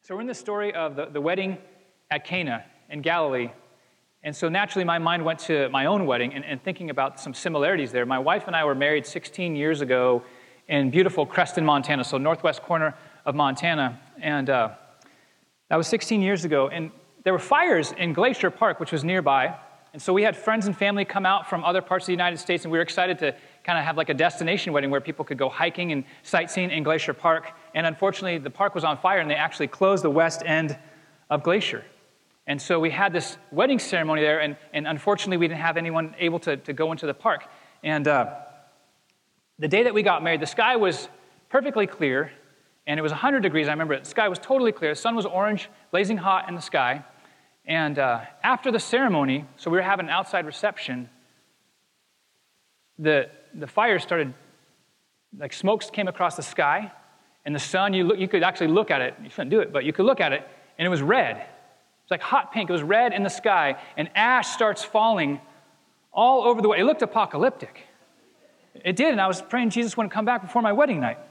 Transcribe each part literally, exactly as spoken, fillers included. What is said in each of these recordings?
So we're in the story of the, the wedding at Cana in Galilee. And so naturally my mind went to my own wedding and, and thinking about some similarities there. My wife and I were married sixteen years ago in beautiful Creston, Montana, so northwest corner of Montana. And uh, that was sixteen years ago. And there were fires in Glacier Park, which was nearby. And so we had friends and family come out from other parts of the United States, and we were excited to kind of have like a destination wedding where people could go hiking and sightseeing in Glacier Park. And unfortunately, the park was on fire, and they actually closed the west end of Glacier. And so we had this wedding ceremony there, and, and unfortunately, we didn't have anyone able to, to go into the park. And uh, the day that we got married, the sky was perfectly clear, and it was one hundred degrees. I remember it. The sky was totally clear. The sun was orange, blazing hot in the sky. And uh, after the ceremony, so we were having an outside reception, the the fire started, like smokes came across the sky, and the sun, you look, you could actually look at it. You shouldn't do it, but you could look at it, and it was red. It's like hot pink. It was red in the sky, and ash starts falling all over the way. It looked apocalyptic. It did, and I was praying Jesus wouldn't come back before my wedding night.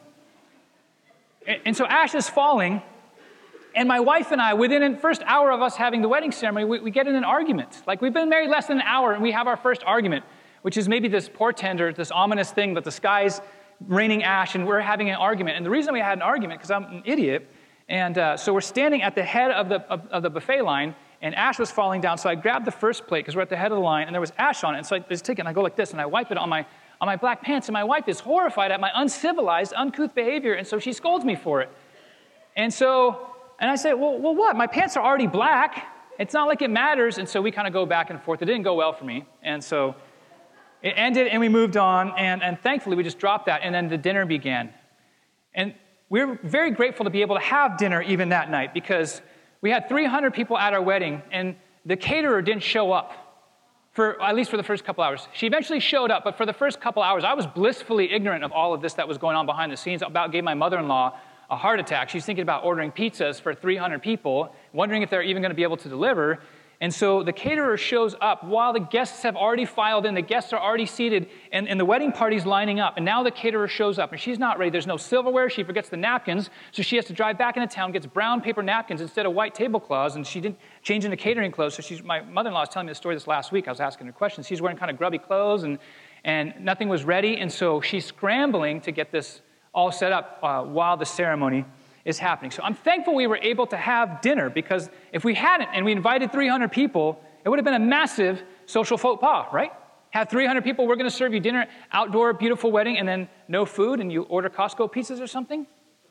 And, and so ash is falling, and my wife and I, within the first hour of us having the wedding ceremony, we, we get in an argument. Like, we've been married less than an hour, and we have our first argument, which is maybe this portend or this ominous thing that the sky's raining ash, and we're having an argument. And the reason we had an argument, because I'm an idiot, and uh, so we're standing at the head of the, of, of the buffet line, and ash was falling down, so I grabbed the first plate, because we're at the head of the line, and there was ash on it, and so I just take it, and I go like this, and I wipe it on my, on my black pants, and my wife is horrified at my uncivilized, uncouth behavior, and so she scolds me for it. And so, and I say, well, well, what? My pants are already black. It's not like it matters, and so we kind of go back and forth. It didn't go well for me, and so it ended, and we moved on, and, and thankfully we just dropped that, and then the dinner began. And we were very grateful to be able to have dinner even that night, because we had three hundred people at our wedding, and the caterer didn't show up, for at least for the first couple hours. She eventually showed up, but for the first couple hours, I was blissfully ignorant of all of this that was going on behind the scenes. About gave my mother-in-law a heart attack. She's thinking about ordering pizzas for three hundred people, wondering if they're even going to be able to deliver. And so the caterer shows up while the guests have already filed in. The guests are already seated, and, and the wedding party's lining up. And now the caterer shows up, and she's not ready. There's no silverware. She forgets the napkins, so she has to drive back into town, gets brown paper napkins instead of white tablecloths, and she didn't change into catering clothes. So she's, my mother-in-law was telling me the story this last week. I was asking her questions. She's wearing kind of grubby clothes, and, and nothing was ready. And so she's scrambling to get this all set up uh, while the ceremony is happening. So I'm thankful we were able to have dinner, because if we hadn't and we invited three hundred people, it would have been a massive social faux pas, right? Have three hundred people, we're going to serve you dinner, outdoor, beautiful wedding, and then no food, and you order Costco pizzas or something?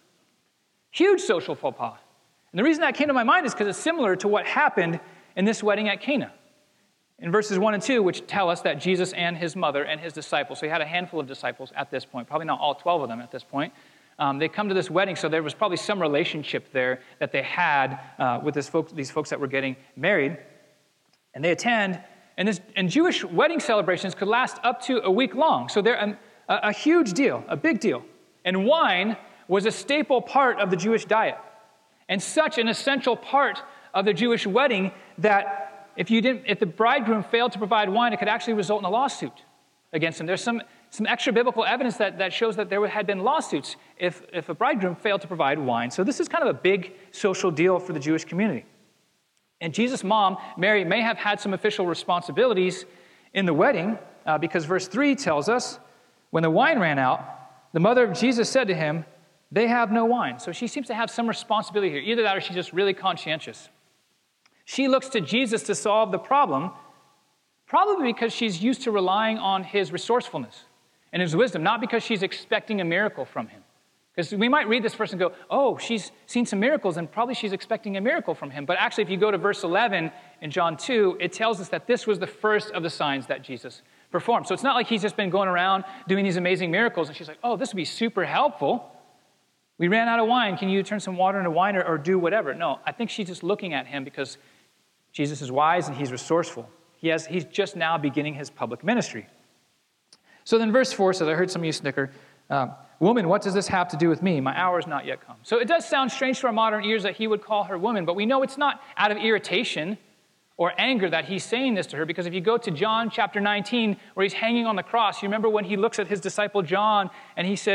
Huge social faux pas. And the reason that came to my mind is because it's similar to what happened in this wedding at Cana. In verses one and two, which tell us that Jesus and his mother and his disciples, so he had a handful of disciples at this point, probably not all twelve of them at this point, Um, they come to this wedding, so there was probably some relationship there that they had uh, with this folks, these folks that were getting married. And they attend, and, this, and Jewish wedding celebrations could last up to a week long. So they're a, a huge deal, a big deal. And wine was a staple part of the Jewish diet, and such an essential part of the Jewish wedding that if you didn't, if the bridegroom failed to provide wine, it could actually result in a lawsuit against him. There's some Some extra biblical evidence that, that shows that there had been lawsuits if, if a bridegroom failed to provide wine. So this is kind of a big social deal for the Jewish community. And Jesus' mom, Mary, may have had some official responsibilities in the wedding, uh, because verse three tells us, when the wine ran out, the mother of Jesus said to him, they have no wine. So she seems to have some responsibility here. Either that or she's just really conscientious. She looks to Jesus to solve the problem, probably because she's used to relying on his resourcefulness and his wisdom, not because she's expecting a miracle from him. Because we might read this verse and go, oh, she's seen some miracles, and probably she's expecting a miracle from him. But actually, if you go to verse eleven in John two, it tells us that this was the first of the signs that Jesus performed. So it's not like he's just been going around doing these amazing miracles, and she's like, oh, this would be super helpful. We ran out of wine. Can you turn some water into wine or, or do whatever? No, I think she's just looking at him because Jesus is wise and he's resourceful. He has, he's just now beginning his public ministry. So then verse four says, I heard some of you snicker, uh, woman, what does this have to do with me? My hour has not yet come. So it does sound strange to our modern ears that he would call her woman, but we know it's not out of irritation or anger that he's saying this to her, because if you go to John chapter nineteen, where he's hanging on the cross, you remember when he looks at his disciple John and he says,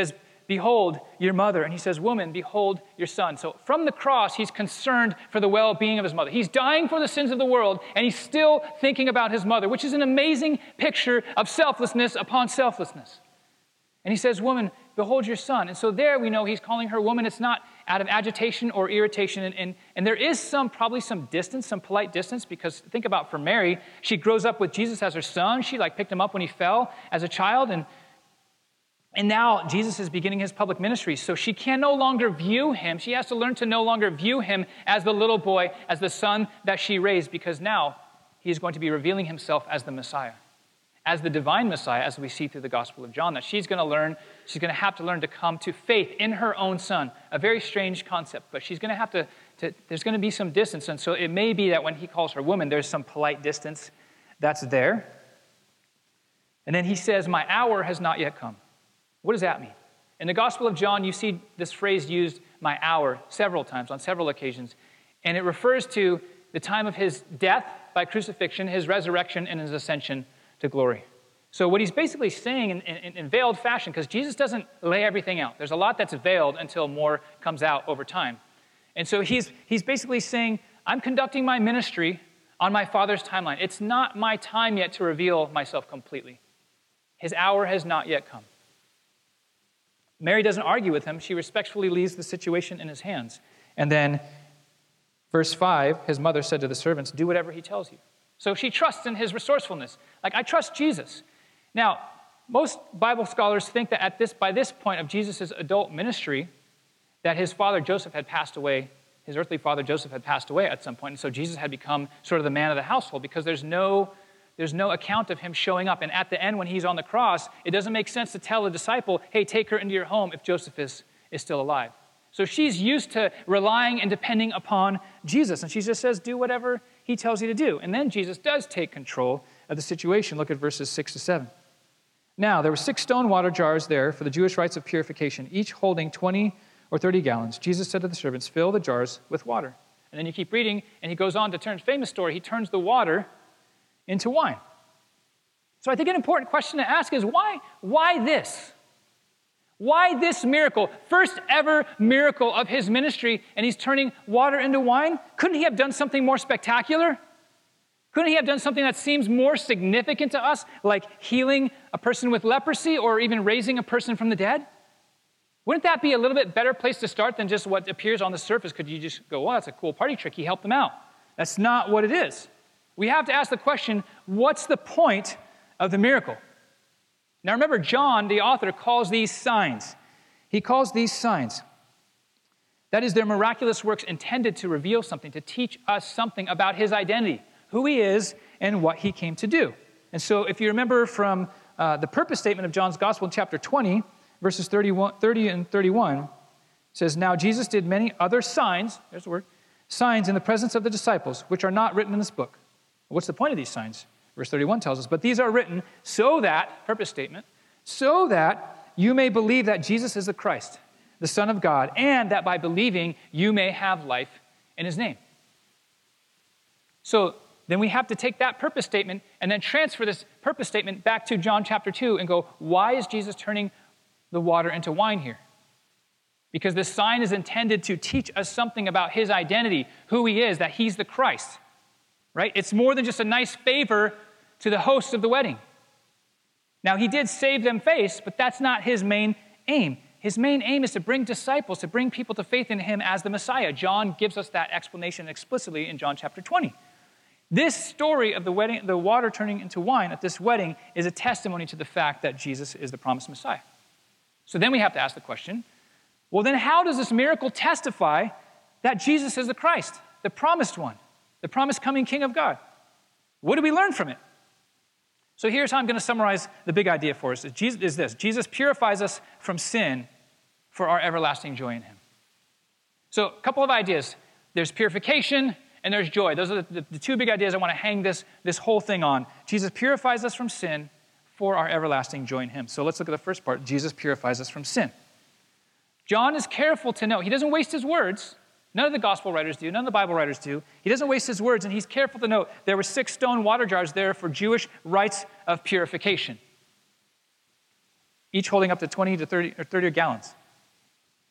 behold your mother. And he says, woman, behold your son. So from the cross, he's concerned for the well-being of his mother. He's dying for the sins of the world, and he's still thinking about his mother, which is an amazing picture of selflessness upon selflessness. And he says, woman, behold your son. And so there we know he's calling her woman. It's not out of agitation or irritation. And, and, and there is some, probably some distance, some polite distance, because think about for Mary, she grows up with Jesus as her son. She like picked him up when he fell as a child. And, and now Jesus is beginning his public ministry. So she can no longer view him. She has to learn to no longer view him as the little boy, as the son that she raised, because now he is going to be revealing himself as the Messiah, as the divine Messiah, as we see through the Gospel of John, that she's going to learn, she's going to have to learn to come to faith in her own son. A very strange concept, but she's going to have to, to, there's going to be some distance. And so it may be that when he calls her woman, there's some polite distance that's there. And then he says, my hour has not yet come. What does that mean? In the Gospel of John, you see this phrase used, my hour, several times, on several occasions. And it refers to the time of his death by crucifixion, his resurrection, and his ascension to glory. So what he's basically saying in, in, in veiled fashion, because Jesus doesn't lay everything out. There's a lot that's veiled until more comes out over time. And so he's, he's basically saying, I'm conducting my ministry on my Father's timeline. It's not my time yet to reveal myself completely. His hour has not yet come. Mary doesn't argue with him. She respectfully leaves the situation in his hands. And then verse five, his mother said to the servants, do whatever he tells you. So she trusts in his resourcefulness. Like, I trust Jesus. Now, most Bible scholars think that at this, by this point of Jesus' adult ministry, that his father Joseph had passed away, his earthly father Joseph had passed away at some point, and so Jesus had become sort of the man of the household, because there's no, there's no account of him showing up. And at the end, when he's on the cross, it doesn't make sense to tell a disciple, hey, take her into your home if Joseph is, is still alive. So she's used to relying and depending upon Jesus, and she just says, do whatever he tells you to do. And then Jesus does take control of the situation. Look at verses six to seven. Now, there were six stone water jars there for the Jewish rites of purification, each holding twenty or thirty gallons. Jesus said to the servants, fill the jars with water. And then you keep reading, and he goes on to turn, famous story, he turns the water into wine. So I think an important question to ask is, why, why this? Why this miracle? First ever miracle of his ministry, and he's turning water into wine? Couldn't he have done something more spectacular? Couldn't he have done something that seems more significant to us, like healing a person with leprosy or even raising a person from the dead? Wouldn't that be a little bit better place to start than just what appears on the surface? Could you just go, well, that's a cool party trick. He helped them out. That's not what it is. We have to ask the question, what's the point of the miracle? Now remember, John, the author, calls these signs. He calls these signs. That is, they're miraculous works intended to reveal something, to teach us something about his identity, who he is, and what he came to do. And so if you remember from uh, the purpose statement of John's Gospel in chapter twenty, verses thirty-one, thirty and thirty-one, it says, now Jesus did many other signs, there's the word, signs in the presence of the disciples, which are not written in this book. What's the point of these signs? Verse thirty-one tells us, but these are written so that, purpose statement, so that you may believe that Jesus is the Christ, the Son of God, and that by believing you may have life in his name. So then we have to take that purpose statement and then transfer this purpose statement back to John chapter two and go, why is Jesus turning the water into wine here? Because this sign is intended to teach us something about his identity, who he is, that he's the Christ, right? It's more than just a nice favor to the hosts of the wedding. Now, he did save them face, but that's not his main aim. His main aim is to bring disciples, to bring people to faith in him as the Messiah. John gives us that explanation explicitly in John chapter twenty. This story of the wedding, the water turning into wine at this wedding, is a testimony to the fact that Jesus is the promised Messiah. So then we have to ask the question, well, then how does this miracle testify that Jesus is the Christ, the promised one, the promised coming King of God? What do we learn from it? So here's how I'm going to summarize the big idea for us. Jesus is this: Jesus purifies us from sin for our everlasting joy in him. So a couple of ideas. There's purification and there's joy. Those are the, the, the two big ideas I want to hang this, this whole thing on. Jesus purifies us from sin for our everlasting joy in him. So let's look at the first part. Jesus purifies us from sin. John is careful to note, he doesn't waste his words. None of the gospel writers do. None of the Bible writers do. He doesn't waste his words, and he's careful to note there were six stone water jars there for Jewish rites of purification, each holding up to twenty to thirty or thirty gallons.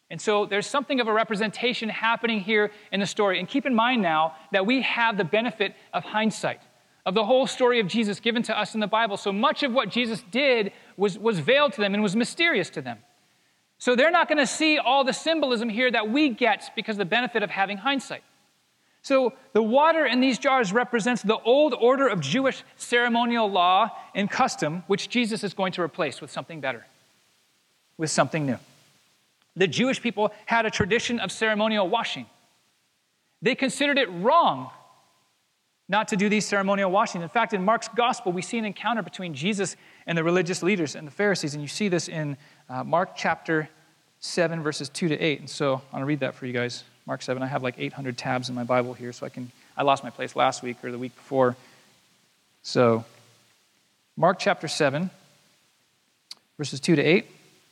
And so there's something of a representation happening here in the story. And keep in mind now that we have the benefit of hindsight, of the whole story of Jesus given to us in the Bible. So much of what Jesus did was, was veiled to them and was mysterious to them. So they're not going to see all the symbolism here that we get because of the benefit of having hindsight. So the water in these jars represents the old order of Jewish ceremonial law and custom, which Jesus is going to replace with something better, with something new. The Jewish people had a tradition of ceremonial washing. They considered it wrong not to do these ceremonial washings. In fact, in Mark's gospel, we see an encounter between Jesus and the religious leaders and the Pharisees, and you see this in uh, Mark chapter seven, verses two to eight. And so I'm going to read that for you guys. Mark seven, I have like eight hundred tabs in my Bible here, so I can, I lost my place last week or the week before. So, Mark chapter seven, verses two to eight.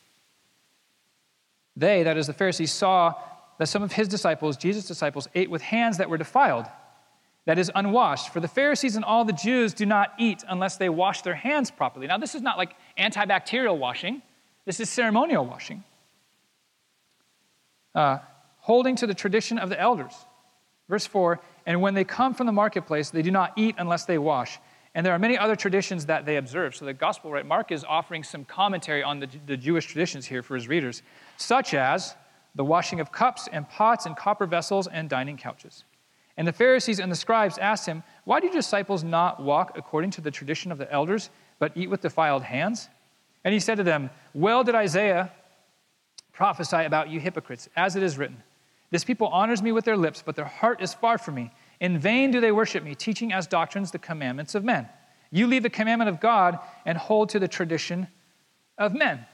They, that is the Pharisees, saw that some of his disciples, Jesus' disciples, ate with hands that were defiled, that is, unwashed. For the Pharisees and all the Jews do not eat unless they wash their hands properly. Now, this is not like antibacterial washing. This is ceremonial washing. Uh, holding to the tradition of the elders. Verse four, and when they come from the marketplace, they do not eat unless they wash. And there are many other traditions that they observe. So the gospel, right, Mark is offering some commentary on the, the Jewish traditions here for his readers, such as the washing of cups and pots and copper vessels and dining couches. And the Pharisees and the scribes asked him, why do your disciples not walk according to the tradition of the elders, but eat with defiled hands? And he said to them, well did Isaiah prophesy about you hypocrites, as it is written, this people honors me with their lips, but their heart is far from me. In vain do they worship me, teaching as doctrines the commandments of men. You leave the commandment of God and hold to the tradition of men.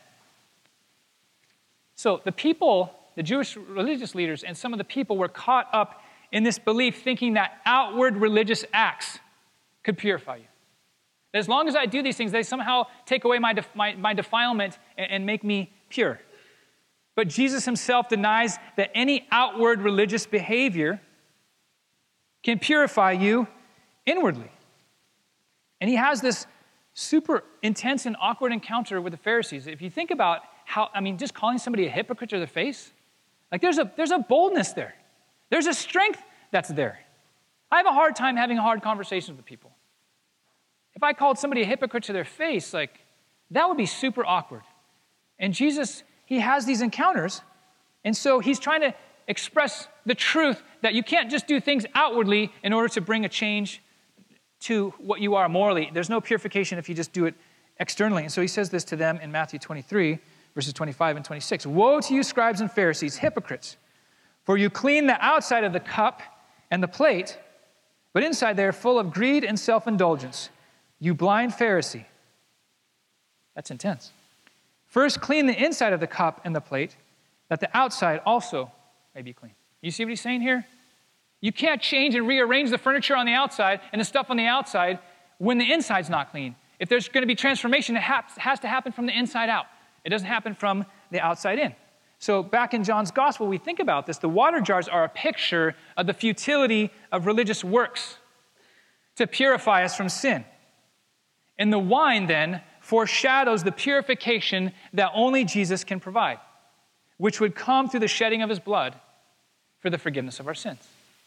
So the people, the Jewish religious leaders and some of the people were caught up in this belief, thinking that outward religious acts could purify you. That as long as I do these things, they somehow take away my, def- my, my defilement and, and make me pure. But Jesus himself denies that any outward religious behavior can purify you inwardly. And he has this super intense and awkward encounter with the Pharisees. If you think about how, I mean, just calling somebody a hypocrite to their face, like there's a, there's a boldness there. There's a strength that's there. I have a hard time having hard conversations with people. If I called somebody a hypocrite to their face, like, that would be super awkward. And Jesus, he has these encounters, and so he's trying to express the truth that you can't just do things outwardly in order to bring a change to what you are morally. There's no purification if you just do it externally. And so he says this to them in Matthew twenty-three, verses twenty-five and twenty-six. Woe to you, scribes and Pharisees, hypocrites! For you clean the outside of the cup and the plate, but inside they are full of greed and self-indulgence. You blind Pharisee. That's intense. First, clean the inside of the cup and the plate, that the outside also may be clean. You see what he's saying here? You can't change and rearrange the furniture on the outside and the stuff on the outside when the inside's not clean. If there's going to be transformation, it has to happen from the inside out. It doesn't happen from the outside in. So back in John's gospel, we think about this. The water jars are a picture of the futility of religious works to purify us from sin. And the wine then foreshadows the purification that only Jesus can provide, which would come through the shedding of his blood for the forgiveness of our sins.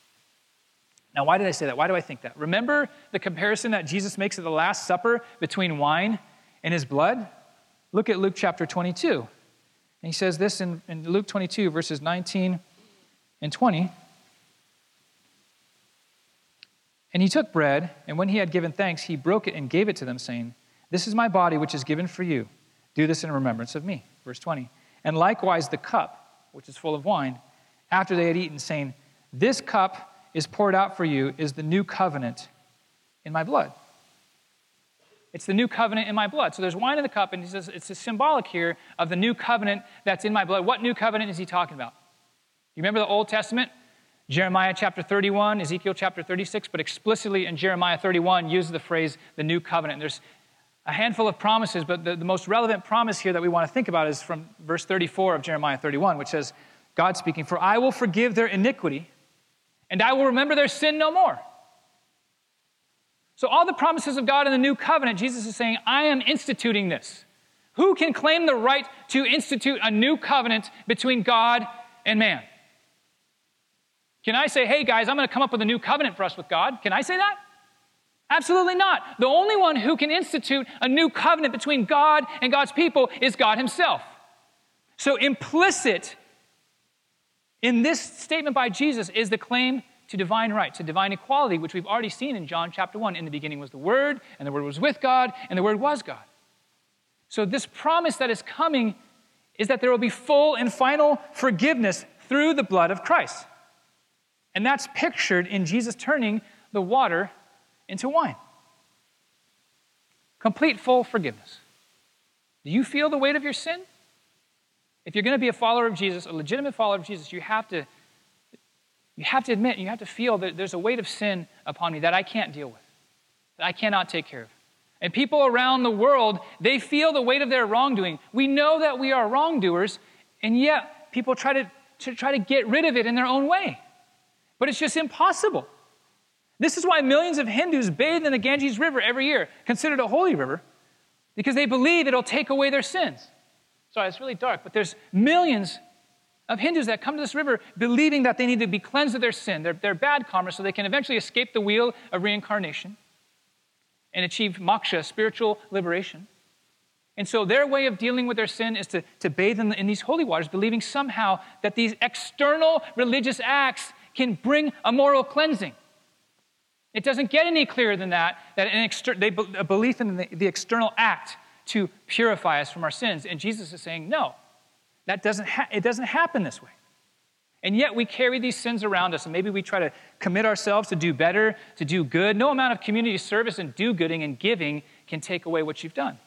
Now, why did I say that? Why do I think that? Remember the comparison that Jesus makes at the Last Supper between wine and his blood? Look at Luke chapter twenty-two. And he says this in, in Luke twenty-two, verses nineteen and twenty. And he took bread, and when he had given thanks, he broke it and gave it to them, saying, this is my body, which is given for you. Do this in remembrance of me. Verse twenty. And likewise the cup, which is full of wine, after they had eaten, saying, this cup is poured out for you, is the new covenant in my blood. It's the new covenant in my blood. So there's wine in the cup, and he says it's a symbolic here of the new covenant that's in my blood. What new covenant is he talking about? You remember the Old Testament? Jeremiah chapter thirty-one, Ezekiel chapter thirty-six, but explicitly in Jeremiah thirty-one uses the phrase the new covenant. There's a handful of promises, but the, the most relevant promise here that we want to think about is from verse thirty-four of Jeremiah thirty-one, which says, God speaking, for I will forgive their iniquity, and I will remember their sin no more. So all the promises of God in the new covenant, Jesus is saying, I am instituting this. Who can claim the right to institute a new covenant between God and man? Can I say, hey guys, I'm going to come up with a new covenant for us with God? Can I say that? Absolutely not. The only one who can institute a new covenant between God and God's people is God himself. So implicit in this statement by Jesus is the claim to divine right, to divine equality, which we've already seen in John chapter one. In the beginning was the Word, and the Word was with God, and the Word was God. So this promise that is coming is that there will be full and final forgiveness through the blood of Christ. And that's pictured in Jesus turning the water into wine. Complete, full forgiveness. Do you feel the weight of your sin? If you're going to be a follower of Jesus, a legitimate follower of Jesus, you have to, you have to admit, you have to feel that there's a weight of sin upon me that I can't deal with, that I cannot take care of. And people around the world, they feel the weight of their wrongdoing. We know that we are wrongdoers, and yet people try to, to try to get rid of it in their own way. But it's just impossible. This is why millions of Hindus bathe in the Ganges River every year, considered a holy river, because they believe it'll take away their sins. Sorry, it's really dark, but there's millions of Hindus that come to this river believing that they need to be cleansed of their sin, their, their bad karma, so they can eventually escape the wheel of reincarnation and achieve moksha, spiritual liberation. And so their way of dealing with their sin is to, to bathe in, the, in these holy waters, believing somehow that these external religious acts can bring a moral cleansing. It doesn't get any clearer than that, that an exter- they, a belief in the, the external act to purify us from our sins. And Jesus is saying, no, that doesn't ha- it doesn't happen this way. And yet we carry these sins around us, and maybe we try to commit ourselves to do better, to do good. No amount of community service and do-gooding and giving can take away what you've done.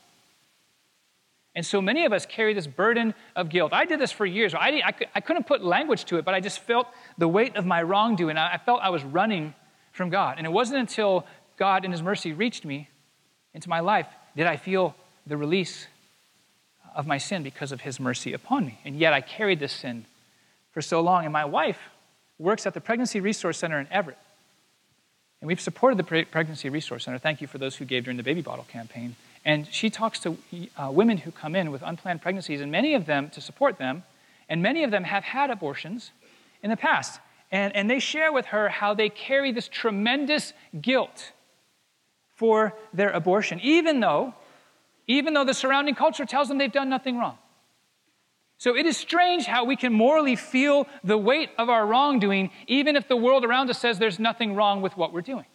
And so many of us carry this burden of guilt. I did this for years. I, I, I couldn't put language to it, but I just felt the weight of my wrongdoing. I, I felt I was running from God. And it wasn't until God in his mercy reached me into my life did I feel the release of my sin because of his mercy upon me. And yet I carried this sin for so long. And my wife works at the Pregnancy Resource Center in Everett. And we've supported the Pre- Pregnancy Resource Center. Thank you for those who gave during the baby bottle campaign. And she talks to uh, women who come in with unplanned pregnancies, and many of them, to support them, and many of them have had abortions in the past. And, and they share with her how they carry this tremendous guilt for their abortion, even though, even though the surrounding culture tells them they've done nothing wrong. So it is strange how we can morally feel the weight of our wrongdoing, even if the world around us says there's nothing wrong with what we're doing.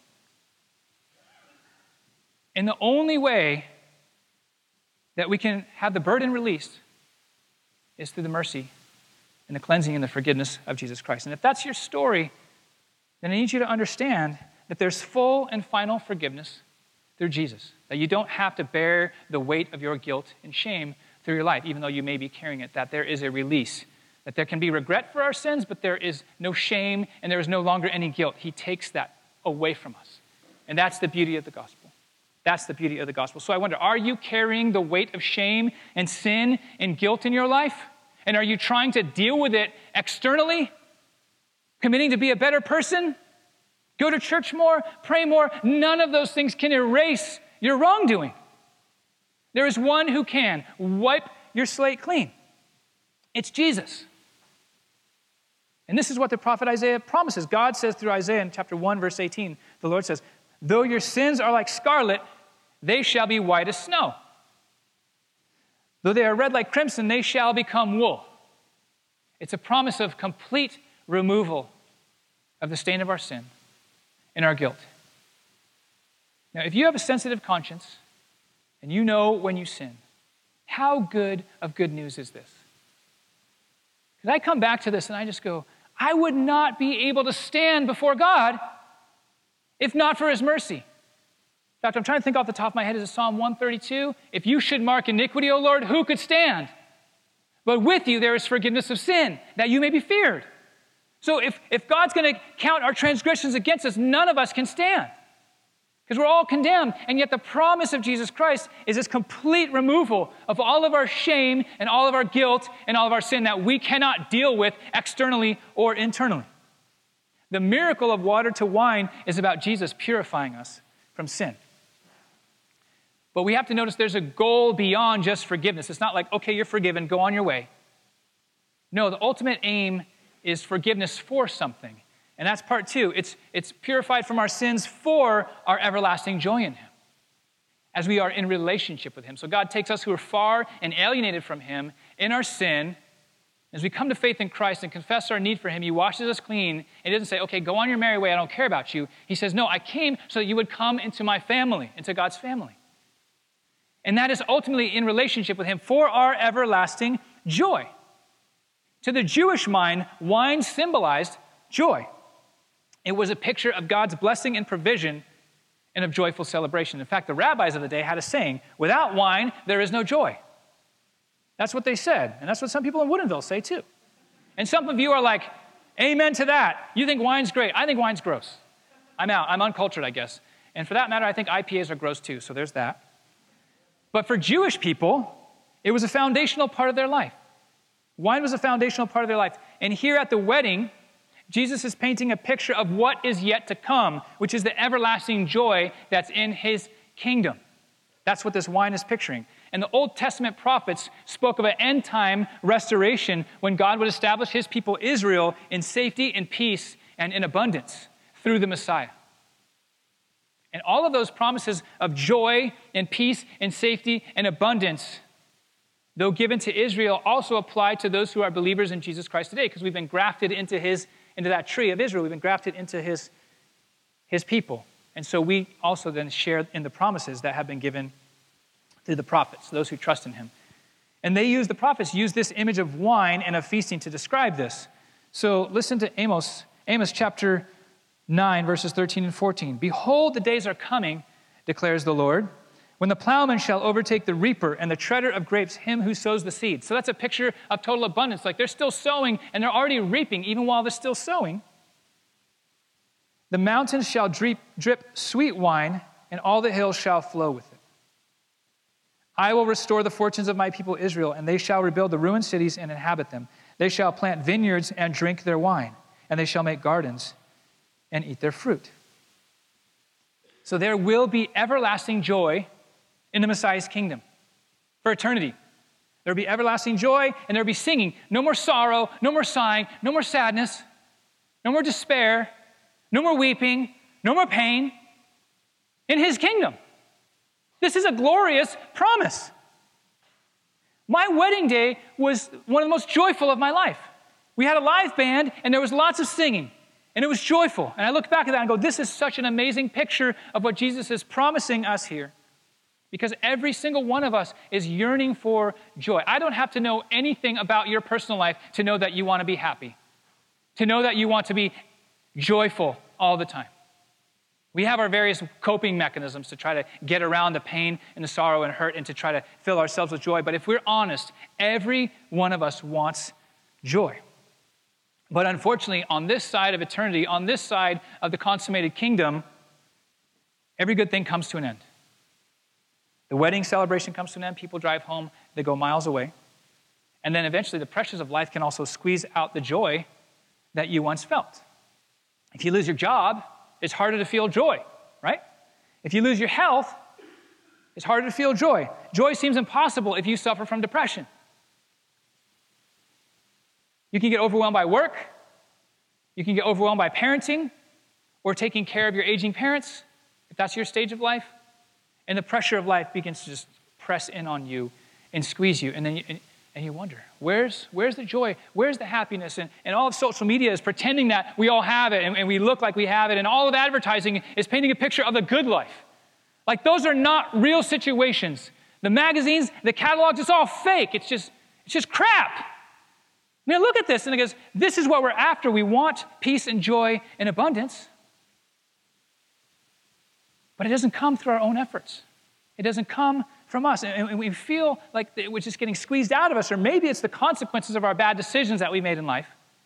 And the only way that we can have the burden released is through the mercy and the cleansing and the forgiveness of Jesus Christ. And if that's your story, then I need you to understand that there's full and final forgiveness through Jesus, that you don't have to bear the weight of your guilt and shame through your life, even though you may be carrying it, that there is a release, that there can be regret for our sins, but there is no shame and there is no longer any guilt. He takes that away from us. And that's the beauty of the gospel. That's the beauty of the gospel. So I wonder, are you carrying the weight of shame and sin and guilt in your life? And are you trying to deal with it externally? Committing to be a better person? Go to church more? Pray more? None of those things can erase your wrongdoing. There is one who can wipe your slate clean. It's Jesus. And this is what the prophet Isaiah promises. God says through Isaiah in chapter one, verse eighteen, the Lord says, though your sins are like scarlet, they shall be white as snow. Though they are red like crimson, they shall become wool. It's a promise of complete removal of the stain of our sin and our guilt. Now, if you have a sensitive conscience and you know when you sin, how good of good news is this? Because I come back to this and I just go, I would not be able to stand before God if not for his mercy. In fact, I'm trying to think off the top of my head, is it Psalm one thirty-two? If you should mark iniquity, O Lord, who could stand? But with you there is forgiveness of sin, that you may be feared. So if, if God's going to count our transgressions against us, none of us can stand. Because we're all condemned. And yet the promise of Jesus Christ is this complete removal of all of our shame and all of our guilt and all of our sin that we cannot deal with externally or internally. The miracle of water to wine is about Jesus purifying us from sin. But we have to notice there's a goal beyond just forgiveness. It's not like, okay, you're forgiven, go on your way. No, the ultimate aim is forgiveness for something. And that's part two. It's, it's purified from our sins for our everlasting joy in him, as we are in relationship with him. So God takes us who are far and alienated from him in our sin. As we come to faith in Christ and confess our need for him, he washes us clean. And he doesn't say, okay, go on your merry way, I don't care about you. He says, no, I came so that you would come into my family, into God's family. And that is ultimately in relationship with him for our everlasting joy. To the Jewish mind, wine symbolized joy. It was a picture of God's blessing and provision and of joyful celebration. In fact, the rabbis of the day had a saying, without wine, there is no joy. That's what they said, and that's what some people in Woodinville say too. And some of you are like, amen to that. You think wine's great. I think wine's gross. I'm out. I'm uncultured, I guess. And for that matter, I think I P As are gross too, so there's that. But for Jewish people, it was a foundational part of their life. Wine was a foundational part of their life. And here at the wedding, Jesus is painting a picture of what is yet to come, which is the everlasting joy that's in his kingdom. That's what this wine is picturing. And the Old Testament prophets spoke of an end-time restoration when God would establish his people Israel in safety and peace and in abundance through the Messiah. And all of those promises of joy and peace and safety and abundance, though given to Israel, also apply to those who are believers in Jesus Christ today, because we've been grafted into his, into that tree of Israel. We've been grafted into his, his people. And so we also then share in the promises that have been given through the prophets, those who trust in him. And they use, the prophets use this image of wine and of feasting to describe this. So listen to Amos, Amos chapter nine, verses thirteen and fourteen. Behold, the days are coming, declares the Lord, when the plowman shall overtake the reaper and the treader of grapes, him who sows the seed. So that's a picture of total abundance. Like they're still sowing and they're already reaping even while they're still sowing. The mountains shall drip, drip sweet wine, and all the hills shall flow with it. I will restore the fortunes of my people Israel, and they shall rebuild the ruined cities and inhabit them. They shall plant vineyards and drink their wine, and they shall make gardens and eat their fruit. So there will be everlasting joy in the Messiah's kingdom for eternity. There will be everlasting joy, and there will be singing. No more sorrow, no more sighing, no more sadness, no more despair, no more weeping, no more pain in his kingdom. This is a glorious promise. My wedding day was one of the most joyful of my life. We had a live band, and there was lots of singing, and it was joyful. And I look back at that and go, this is such an amazing picture of what Jesus is promising us here, because every single one of us is yearning for joy. I don't have to know anything about your personal life to know that you want to be happy, to know that you want to be joyful all the time. We have our various coping mechanisms to try to get around the pain and the sorrow and hurt and to try to fill ourselves with joy. But if we're honest, every one of us wants joy. But unfortunately, on this side of eternity, on this side of the consummated kingdom, every good thing comes to an end. The wedding celebration comes to an end. People drive home. They go miles away. And then eventually the pressures of life can also squeeze out the joy that you once felt. If you lose your job, it's harder to feel joy, right? If you lose your health, it's harder to feel joy. Joy seems impossible if you suffer from depression. You can get overwhelmed by work. You can get overwhelmed by parenting or taking care of your aging parents, if that's your stage of life. And the pressure of life begins to just press in on you and squeeze you. And then you, and, and you wonder, where's, where's the joy? Where's the happiness? And, and all of social media is pretending that we all have it and, and we look like we have it. And all of advertising is painting a picture of the good life. Like those are not real situations. The magazines, the catalogs, it's all fake. It's just, it's just crap. Now look at this and it goes, this is what we're after. We want peace and joy and abundance. But it doesn't come through our own efforts. It doesn't come from us. And we feel like we're just getting squeezed out of us, or maybe it's the consequences of our bad decisions that we made in life.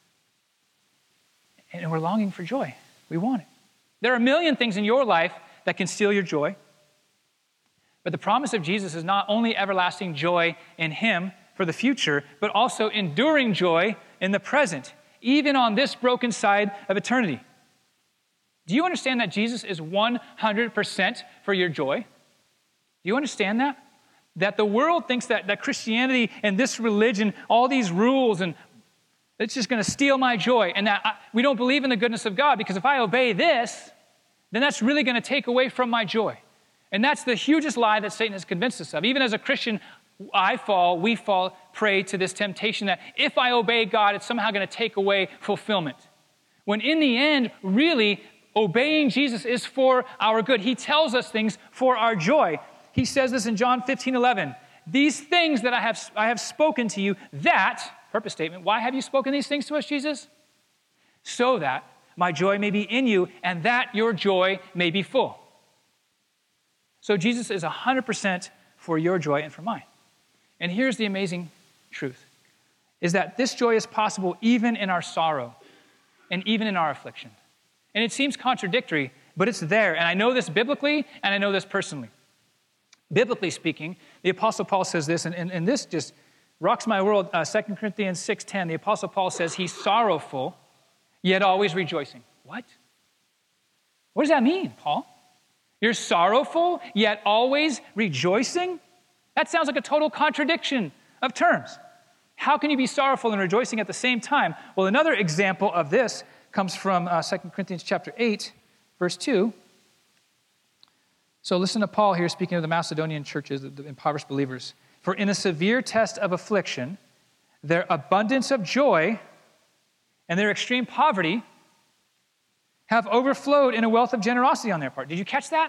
And we're longing for joy. We want it. There are a million things in your life that can steal your joy. But the promise of Jesus is not only everlasting joy in him for the future, but also enduring joy in the present, even on this broken side of eternity. Do you understand that Jesus is one hundred percent for your joy? Do you understand that? That the world thinks that, that Christianity and this religion, all these rules, and it's just going to steal my joy. And that I, we don't believe in the goodness of God, because if I obey this, then that's really going to take away from my joy. And that's the hugest lie that Satan has convinced us of. Even as a Christian, I fall, we fall prey to this temptation that if I obey God, it's somehow going to take away fulfillment. When in the end, really, obeying Jesus is for our good. He tells us things for our joy. He says this in John fifteen eleven. These things that I have, I have spoken to you, that, purpose statement, why have you spoken these things to us, Jesus? So that my joy may be in you and that your joy may be full. So Jesus is one hundred percent for your joy and for mine. And here's the amazing truth, is that this joy is possible even in our sorrow and even in our affliction. And it seems contradictory, but it's there. And I know this biblically, and I know this personally. Biblically speaking, the Apostle Paul says this, and, and, and this just rocks my world. Uh, Second Corinthians six ten, the Apostle Paul says he's sorrowful, yet always rejoicing. What? What does that mean, Paul? You're sorrowful, yet always rejoicing? That sounds like a total contradiction of terms. How can you be sorrowful and rejoicing at the same time? Well, another example of this comes from uh, Second Corinthians chapter eight, verse two. So listen to Paul here speaking of the Macedonian churches, the impoverished believers. For in a severe test of affliction, their abundance of joy and their extreme poverty have overflowed in a wealth of generosity on their part. Did you catch that?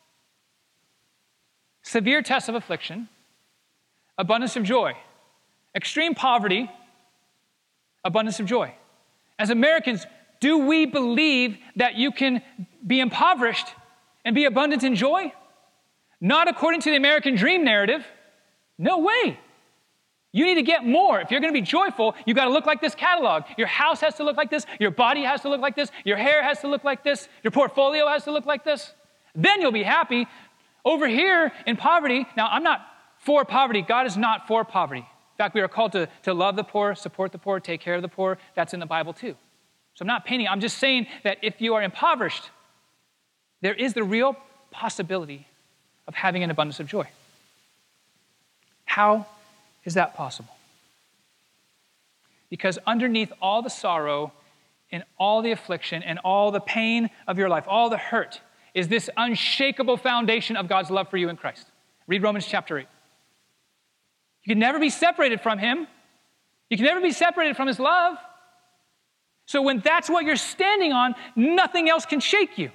Severe test of affliction, abundance of joy. Extreme poverty, abundance of joy. As Americans, do we believe that you can be impoverished and be abundant in joy? Not according to the American dream narrative. No way. You need to get more. If you're going to be joyful, you've got to look like this catalog. Your house has to look like this. Your body has to look like this. Your hair has to look like this. Your portfolio has to look like this. Then you'll be happy. Over here in poverty, now I'm not for poverty. God is not for poverty. In fact, we are called to, to love the poor, support the poor, take care of the poor. That's in the Bible too. So I'm not painting. I'm just saying that if you are impoverished, there is the real possibility of having an abundance of joy. How is that possible? Because underneath all the sorrow and all the affliction and all the pain of your life, all the hurt, is this unshakable foundation of God's love for you in Christ. Read Romans chapter eight. You can never be separated from him. You can never be separated from his love. So when that's what you're standing on, nothing else can shake you.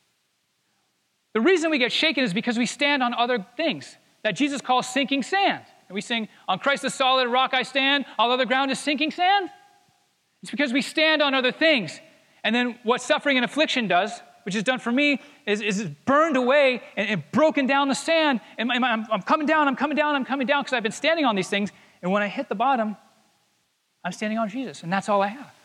The reason we get shaken is because we stand on other things that Jesus calls sinking sand. And we sing, on Christ the solid rock I stand, all other ground is sinking sand. It's because we stand on other things. And then what suffering and affliction does, which is done for me, is, is burned away and, and broken down the sand. And I'm, I'm coming down, I'm coming down, I'm coming down because I've been standing on these things. And when I hit the bottom, I'm standing on Jesus, and that's all I have.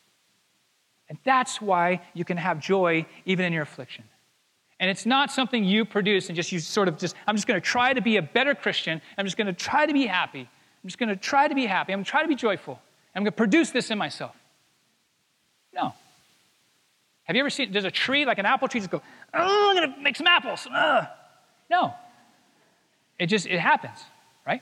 And that's why you can have joy even in your affliction. And it's not something you produce and just you sort of just, I'm just going to try to be a better Christian. I'm just going to try to be happy. I'm just going to try to be happy. I'm going to try to be joyful. I'm going to produce this in myself. No. Have you ever seen, does a tree, like an apple tree, just go, oh, I'm going to make some apples. Ugh. No. It just, it happens, right?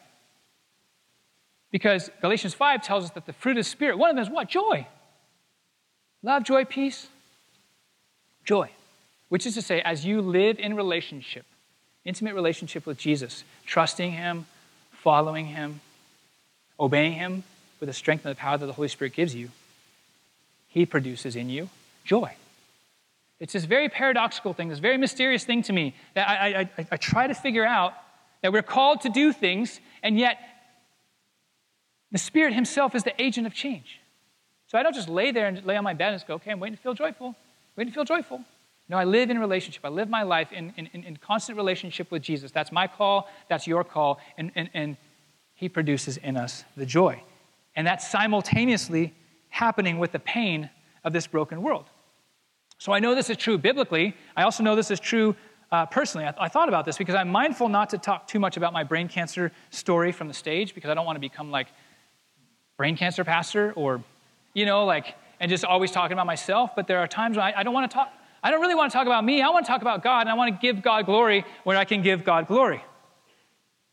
Because Galatians five tells us that the fruit of the Spirit, one of them is what? Joy. Love, joy, peace. Joy. Which is to say, as you live in relationship, intimate relationship with Jesus, trusting him, following him, obeying him with the strength and the power that the Holy Spirit gives you, he produces in you joy. It's this very paradoxical thing, this very mysterious thing to me that I, I, I, I try to figure out, that we're called to do things, and yet the Spirit himself is the agent of change. So I don't just lay there and lay on my bed and just go, okay, I'm waiting to feel joyful. Waiting to feel joyful. No, I live in relationship. I live my life in, in, in constant relationship with Jesus. That's my call. That's your call. And, and, and he produces in us the joy. And that's simultaneously happening with the pain of this broken world. So I know this is true biblically. I also know this is true uh, personally. I, I thought about this because I'm mindful not to talk too much about my brain cancer story from the stage because I don't want to become like brain cancer pastor or, you know, like, and just always talking about myself. But there are times when I, I don't want to talk. I don't really want to talk about me. I want to talk about God, and I want to give God glory where I can give God glory.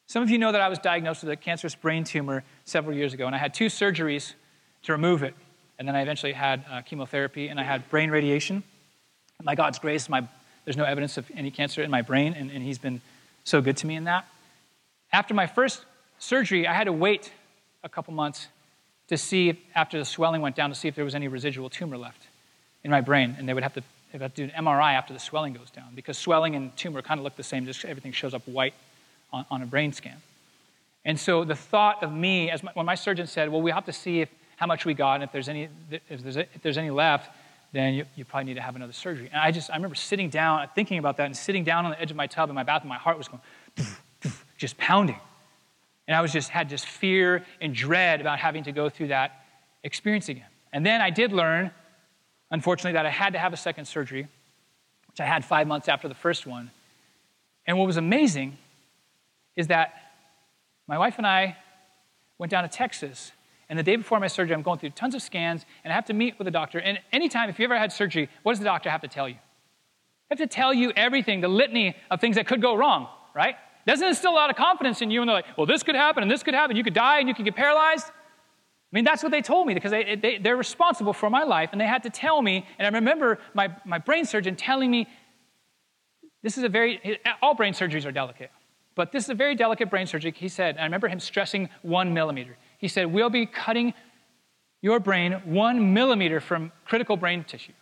Some of you know that I was diagnosed with a cancerous brain tumor several years ago, and I had two surgeries to remove it. And then I eventually had uh, chemotherapy, and I had brain radiation. By God's grace, my, there's no evidence of any cancer in my brain, and, and he's been so good to me in that. After my first surgery, I had to wait a couple months to see if, after the swelling went down, to see if there was any residual tumor left in my brain. And they would have to, they would have to do an M R I after the swelling goes down, because swelling and tumor kind of look the same, just everything shows up white on, on a brain scan. And so the thought of me, as my, when my surgeon said, well, we have to see if, how much we got, and if there's any, if there's, if there's any left, then you, you probably need to have another surgery. And I just, I remember sitting down, thinking about that, and sitting down on the edge of my tub in my bathroom, my heart was going, just pounding. And I was just, had just fear and dread about having to go through that experience again. And then I did learn, unfortunately, that I had to have a second surgery, which I had five months after the first one. And what was amazing is that my wife and I went down to Texas, and the day before my surgery, I'm going through tons of scans, and I have to meet with a doctor. And anytime, if you ever had surgery, what does the doctor have to tell you? They have to tell you everything, the litany of things that could go wrong, right? Doesn't instill a lot of confidence in you, and they're like, well, this could happen, and this could happen, you could die, and you could get paralyzed. I mean, that's what they told me, because they, they, they're responsible for my life, and they had to tell me, and I remember my, my brain surgeon telling me, this is a very, all brain surgeries are delicate, but this is a very delicate brain surgery. He said, and I remember him stressing one millimeter. He said, we'll be cutting your brain one millimeter from critical brain tissue.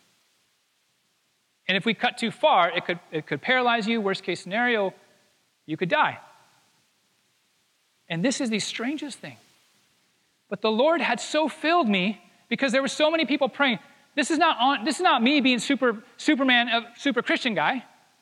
And if we cut too far, it could, it could paralyze you. Worst case scenario, you could die. And this is the strangest thing. But the Lord had so filled me, because there were so many people praying. This is not, on, this is not me being super, Superman, a super Christian guy.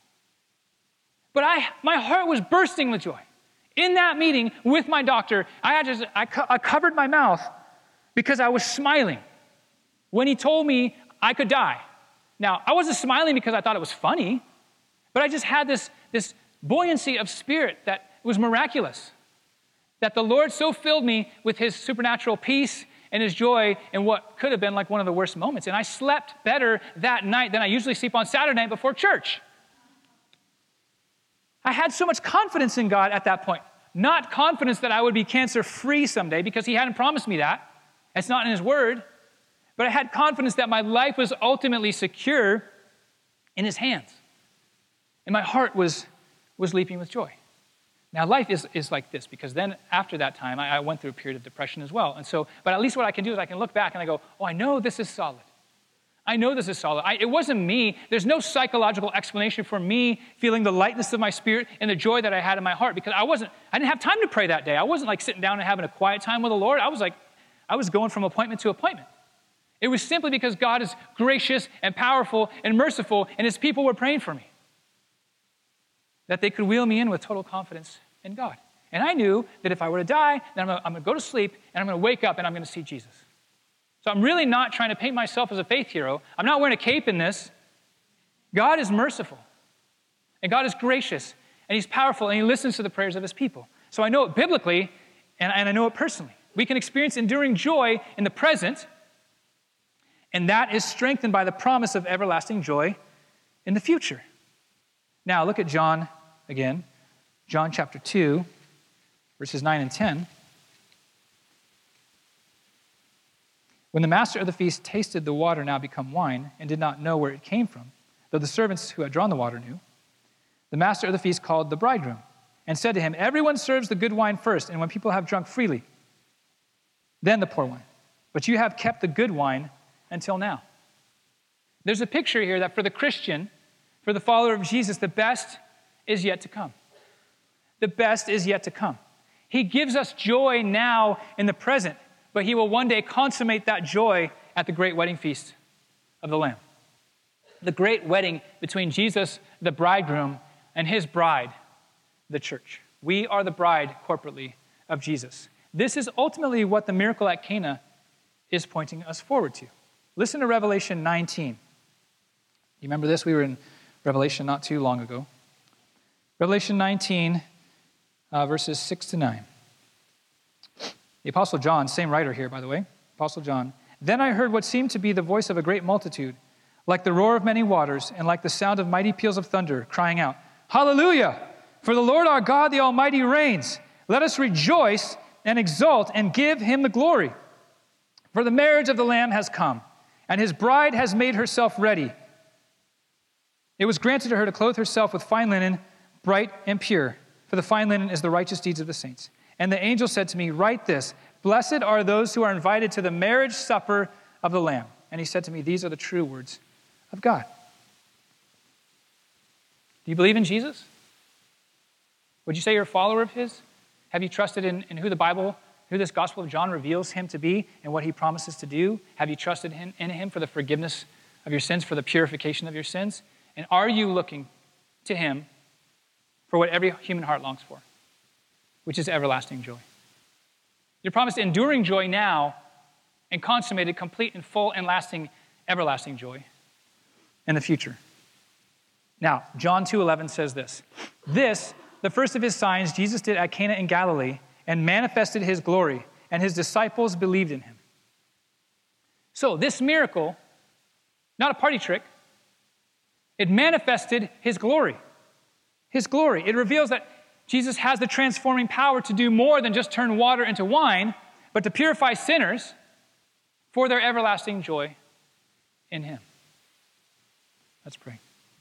But I, my heart was bursting with joy. In that meeting with my doctor, I, had just, I, co- I covered my mouth because I was smiling when he told me I could die. Now, I wasn't smiling because I thought it was funny, but I just had this, this buoyancy of spirit that was miraculous, that the Lord so filled me with his supernatural peace and his joy in what could have been like one of the worst moments. And I slept better that night than I usually sleep on Saturday night before church. I had so much confidence in God at that point. Not confidence that I would be cancer-free someday, because he hadn't promised me that. It's not in his word. But I had confidence that my life was ultimately secure in his hands. And my heart was, was leaping with joy. Now, life is, is like this, because then after that time, I, I went through a period of depression as well. And so, but at least what I can do is I can look back and I go, oh, I know this is solid. I know this is solid. I, it wasn't me. There's no psychological explanation for me feeling the lightness of my spirit and the joy that I had in my heart, because I wasn't, I didn't have time to pray that day. I wasn't like sitting down and having a quiet time with the Lord. I was like, I was going from appointment to appointment. It was simply because God is gracious and powerful and merciful, and his people were praying for me, that they could wheel me in with total confidence in God. And I knew that if I were to die, then I'm going to, I'm going to go to sleep, and I'm going to wake up, and I'm going to see Jesus. So I'm really not trying to paint myself as a faith hero. I'm not wearing a cape in this. God is merciful, and God is gracious, and he's powerful, and he listens to the prayers of his people. So I know it biblically, and, and I know it personally. We can experience enduring joy in the present, and that is strengthened by the promise of everlasting joy in the future. Now look at John again, John chapter two, verses nine and ten. When the master of the feast tasted the water now become wine, and did not know where it came from, though the servants who had drawn the water knew, the master of the feast called the bridegroom, and said to him, everyone serves the good wine first, and when people have drunk freely, then the poor wine. But you have kept the good wine until now. There's a picture here that for the Christian, for the follower of Jesus, the best is yet to come. The best is yet to come. He gives us joy now in the present, but he will one day consummate that joy at the great wedding feast of the Lamb. The great wedding between Jesus, the bridegroom, and his bride, the church. We are the bride corporately of Jesus. This is ultimately what the miracle at Cana is pointing us forward to. Listen to Revelation nineteen. You remember this? We were in Revelation not too long ago. Revelation nineteen, uh, verses six to nine. The Apostle John, same writer here, by the way, Apostle John. Then I heard what seemed to be the voice of a great multitude, like the roar of many waters, and like the sound of mighty peals of thunder, crying out, Hallelujah! For the Lord our God, the Almighty, reigns. Let us rejoice and exult and give him the glory. For the marriage of the Lamb has come, and his bride has made herself ready. It was granted to her to clothe herself with fine linen, bright and pure, for the fine linen is the righteous deeds of the saints. And the angel said to me, write this, blessed are those who are invited to the marriage supper of the Lamb. And he said to me, these are the true words of God. Do you believe in Jesus? Would you say you're a follower of his? Have you trusted in, in who the Bible, who this Gospel of John reveals him to be and what he promises to do? Have you trusted him, in him for the forgiveness of your sins, for the purification of your sins? And are you looking to him for what every human heart longs for, which is everlasting joy? You're promised enduring joy now and consummated, complete, and full and lasting, everlasting joy in the future. Now, John two eleven says this, this, the first of his signs, Jesus did at Cana in Galilee and manifested his glory, and his disciples believed in him. So this miracle, not a party trick, it manifested his glory. His glory. It reveals that Jesus has the transforming power to do more than just turn water into wine, but to purify sinners for their everlasting joy in him. Let's pray.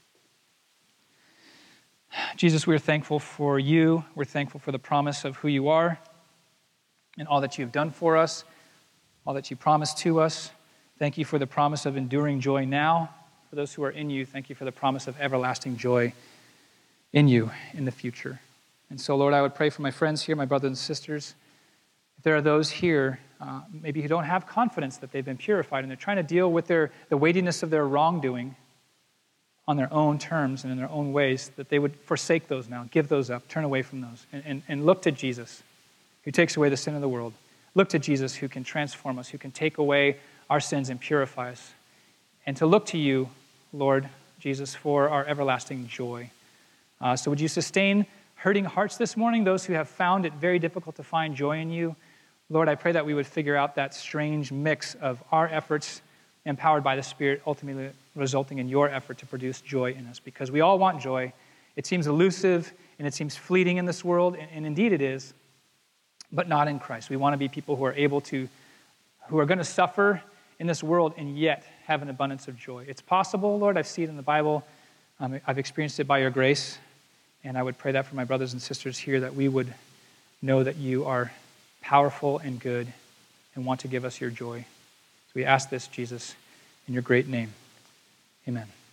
Jesus, we are thankful for you. We're thankful for the promise of who you are and all that you have done for us, all that you promised to us. Thank you for the promise of enduring joy now. For those who are in you, thank you for the promise of everlasting joy in you in the future. And so, Lord, I would pray for my friends here, my brothers and sisters. If there are those here, uh, maybe who don't have confidence that they've been purified and they're trying to deal with their, the weightiness of their wrongdoing on their own terms and in their own ways, that they would forsake those now, give those up, turn away from those, and, and, and look to Jesus, who takes away the sin of the world. Look to Jesus, who can transform us, who can take away our sins and purify us. And to look to you, Lord Jesus, for our everlasting joy. Uh, so would you sustain hurting hearts this morning, those who have found it very difficult to find joy in you? Lord, I pray that we would figure out that strange mix of our efforts empowered by the Spirit, ultimately resulting in your effort to produce joy in us. Because we all want joy. It seems elusive and it seems fleeting in this world, and, and indeed it is, but not in Christ. We want to be people who are able to, who are going to suffer in this world and yet have an abundance of joy. It's possible, Lord. I see it in the Bible. Um, I've experienced it by your grace. And I would pray that for my brothers and sisters here, that we would know that you are powerful and good and want to give us your joy. So we ask this, Jesus, in your great name. Amen.